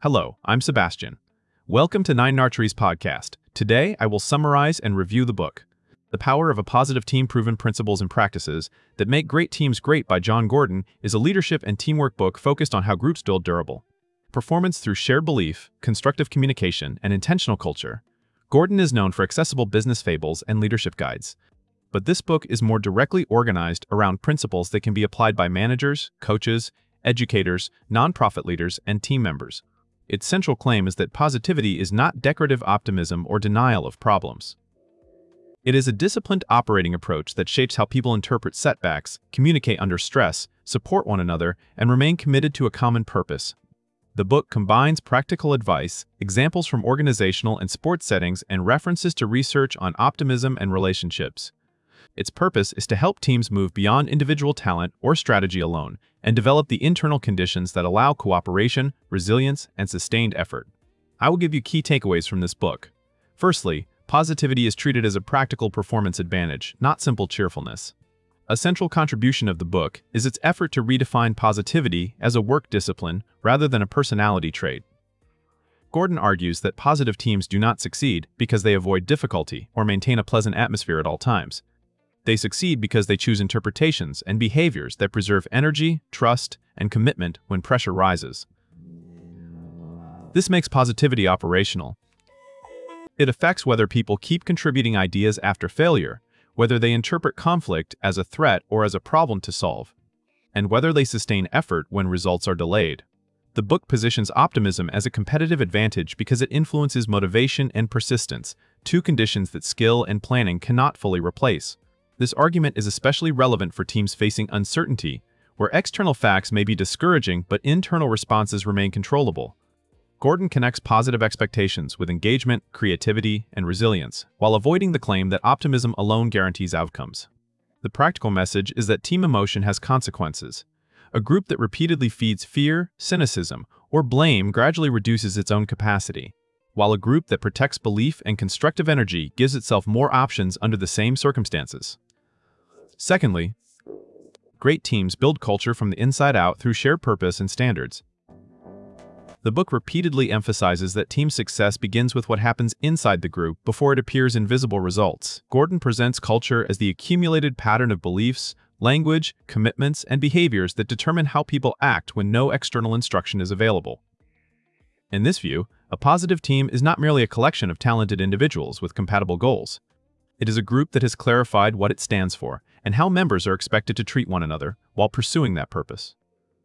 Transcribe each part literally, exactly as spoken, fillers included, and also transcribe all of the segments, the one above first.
Hello, I'm Sebastian. Welcome to Nine Archery's podcast. Today, I will summarize and review the book, The Power of a Positive Team: Proven Principles and Practices That Make Great Teams Great by Jon Gordon is a leadership and teamwork book focused on how groups build durable performance through shared belief, constructive communication, and intentional culture. Gordon is known for accessible business fables and leadership guides, but this book is more directly organized around principles that can be applied by managers, coaches, educators, nonprofit leaders, and team members. Its central claim is that positivity is not decorative optimism or denial of problems. It is a disciplined operating approach that shapes how people interpret setbacks, communicate under stress, support one another, and remain committed to a common purpose. The book combines practical advice, examples from organizational and sports settings, and references to research on optimism and relationships. Its purpose is to help teams move beyond individual talent or strategy alone and develop the internal conditions that allow cooperation, resilience, and sustained effort. I will give you key takeaways from this book. Firstly, positivity is treated as a practical performance advantage, not simple cheerfulness. A central contribution of the book is its effort to redefine positivity as a work discipline rather than a personality trait. Gordon argues that positive teams do not succeed because they avoid difficulty or maintain a pleasant atmosphere at all times. They succeed because they choose interpretations and behaviors that preserve energy, trust, and commitment when pressure rises. This makes positivity operational. It affects whether people keep contributing ideas after failure, whether they interpret conflict as a threat or as a problem to solve, and whether they sustain effort when results are delayed. The book positions optimism as a competitive advantage because it influences motivation and persistence, two conditions that skill and planning cannot fully replace. This argument is especially relevant for teams facing uncertainty, where external facts may be discouraging but internal responses remain controllable. Gordon connects positive expectations with engagement, creativity, and resilience, while avoiding the claim that optimism alone guarantees outcomes. The practical message is that team emotion has consequences. A group that repeatedly feeds fear, cynicism, or blame gradually reduces its own capacity, while a group that protects belief and constructive energy gives itself more options under the same circumstances. Secondly, great teams build culture from the inside out through shared purpose and standards. The book repeatedly emphasizes that team success begins with what happens inside the group before it appears in visible results. Gordon presents culture as the accumulated pattern of beliefs, language, commitments, and behaviors that determine how people act when no external instruction is available. In this view, a positive team is not merely a collection of talented individuals with compatible goals. It is a group that has clarified what it stands for and how members are expected to treat one another while pursuing that purpose.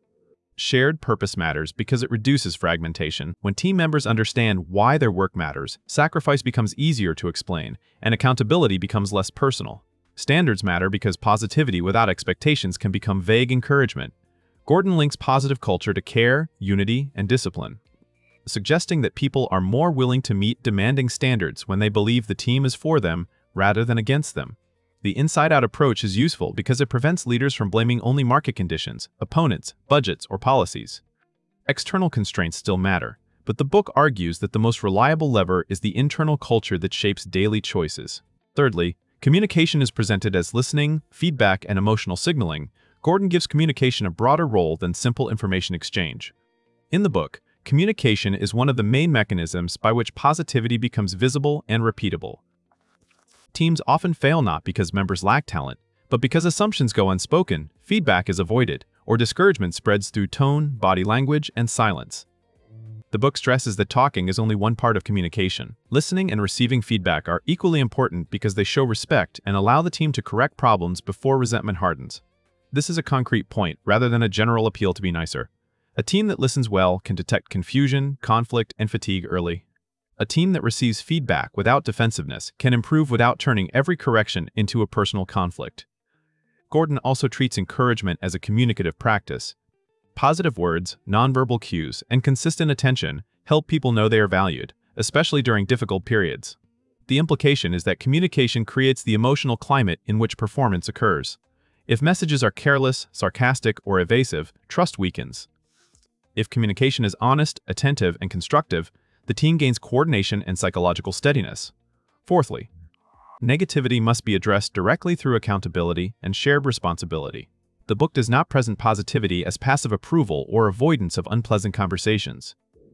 Shared purpose matters because it reduces fragmentation. When team members understand why their work matters, sacrifice becomes easier to explain, and accountability becomes less personal. Standards matter because positivity without expectations can become vague encouragement. Gordon links positive culture to care, unity, and discipline, suggesting that people are more willing to meet demanding standards when they believe the team is for them rather than against them. The inside-out approach is useful because it prevents leaders from blaming only market conditions, opponents, budgets, or policies. External constraints still matter, but the book argues that the most reliable lever is the internal culture that shapes daily choices. Thirdly, communication is presented as listening, feedback, and emotional signaling. Gordon gives communication a broader role than simple information exchange. In the book, communication is one of the main mechanisms by which positivity becomes visible and repeatable. Teams often fail not because members lack talent, but because assumptions go unspoken, feedback is avoided, or discouragement spreads through tone, body language, and silence. The book stresses that talking is only one part of communication. Listening and receiving feedback are equally important because they show respect and allow the team to correct problems before resentment hardens. This is a concrete point rather than a general appeal to be nicer. A team that listens well can detect confusion, conflict, and fatigue early. A team that receives feedback without defensiveness can improve without turning every correction into a personal conflict. Gordon also treats encouragement as a communicative practice. Positive words, nonverbal cues, and consistent attention help people know they are valued, especially during difficult periods. The implication is that communication creates the emotional climate in which performance occurs. If messages are careless, sarcastic, or evasive, trust weakens. If communication is honest, attentive, and constructive, the team gains coordination and psychological steadiness. Fourthly, negativity must be addressed directly through accountability and shared responsibility. The book does not present positivity as passive approval or avoidance of unpleasant conversations.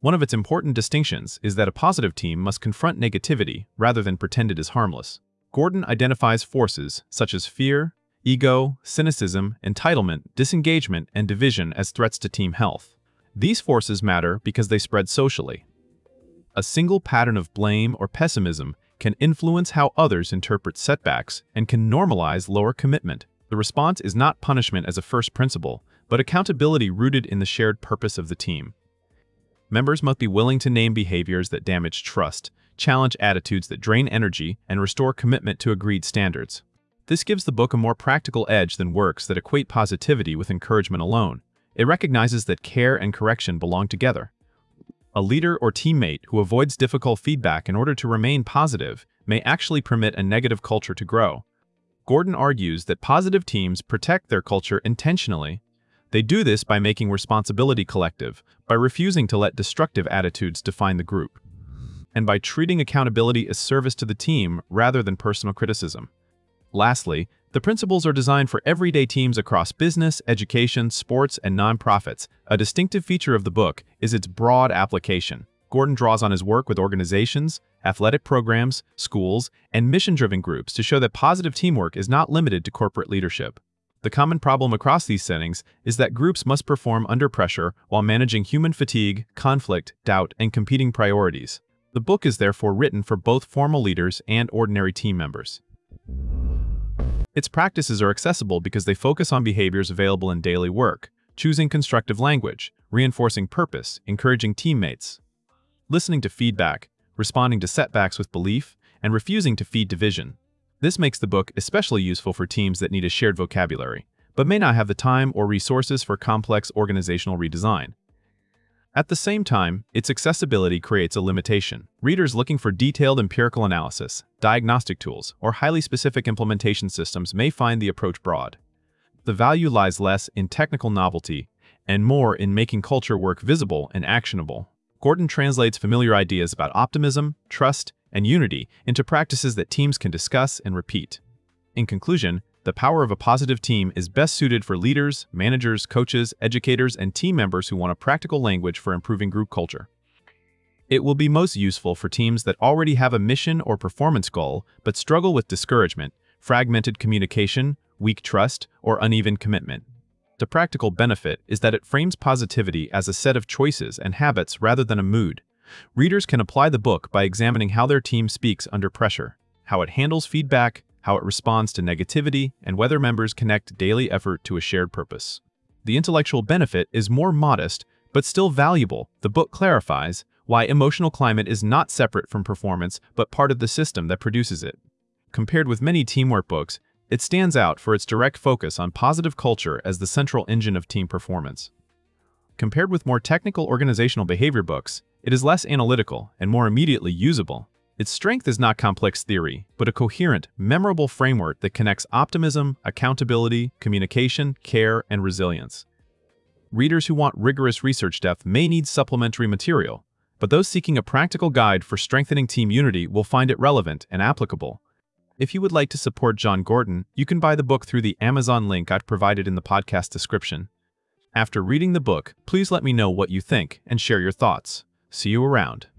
One of its important distinctions is that a positive team must confront negativity rather than pretend it is harmless. Gordon identifies forces such as fear, ego, cynicism, entitlement, disengagement, and division as threats to team health. These forces matter because they spread socially. A single pattern of blame or pessimism can influence how others interpret setbacks and can normalize lower commitment. The response is not punishment as a first principle, but accountability rooted in the shared purpose of the team. Members must be willing to name behaviors that damage trust, challenge attitudes that drain energy, and restore commitment to agreed standards. This gives the book a more practical edge than works that equate positivity with encouragement alone. It recognizes that care and correction belong together. A leader or teammate who avoids difficult feedback in order to remain positive may actually permit a negative culture to grow. Gordon argues that positive teams protect their culture intentionally. They do this by making responsibility collective, by refusing to let destructive attitudes define the group, and by treating accountability as service to the team rather than personal criticism. Lastly, the principles are designed for everyday teams across business, education, sports, and nonprofits. A distinctive feature of the book is its broad application. Gordon draws on his work with organizations, athletic programs, schools, and mission-driven groups to show that positive teamwork is not limited to corporate leadership. The common problem across these settings is that groups must perform under pressure while managing human fatigue, conflict, doubt, and competing priorities. The book is therefore written for both formal leaders and ordinary team members. Its practices are accessible because they focus on behaviors available in daily work, choosing constructive language, reinforcing purpose, encouraging teammates, listening to feedback, responding to setbacks with belief, and refusing to feed division. This makes the book especially useful for teams that need a shared vocabulary, but may not have the time or resources for complex organizational redesign. At the same time, its accessibility creates a limitation. Readers looking for detailed empirical analysis, diagnostic tools, or highly specific implementation systems may find the approach broad. The value lies less in technical novelty and more in making culture work visible and actionable. Gordon translates familiar ideas about optimism, trust, and unity into practices that teams can discuss and repeat. In conclusion, the power of a positive team is best suited for leaders, managers, coaches, educators, and team members who want a practical language for improving group culture. It will be most useful for teams that already have a mission or performance goal but struggle with discouragement, fragmented communication, weak trust, or uneven commitment. The practical benefit is that it frames positivity as a set of choices and habits rather than a mood. Readers can apply the book by examining how their team speaks under pressure, how it handles feedback, how it responds to negativity, and whether members connect daily effort to a shared purpose. The intellectual benefit is more modest, but still valuable. The book clarifies why emotional climate is not separate from performance, but part of the system that produces it. Compared with many teamwork books, it stands out for its direct focus on positive culture as the central engine of team performance. Compared with more technical organizational behavior books, it is less analytical and more immediately usable. Its strength is not complex theory, but a coherent, memorable framework that connects optimism, accountability, communication, care, and resilience. Readers who want rigorous research depth may need supplementary material, but those seeking a practical guide for strengthening team unity will find it relevant and applicable. If you would like to support John Gordon, you can buy the book through the Amazon link I've provided in the podcast description. After reading the book, please let me know what you think and share your thoughts. See you around.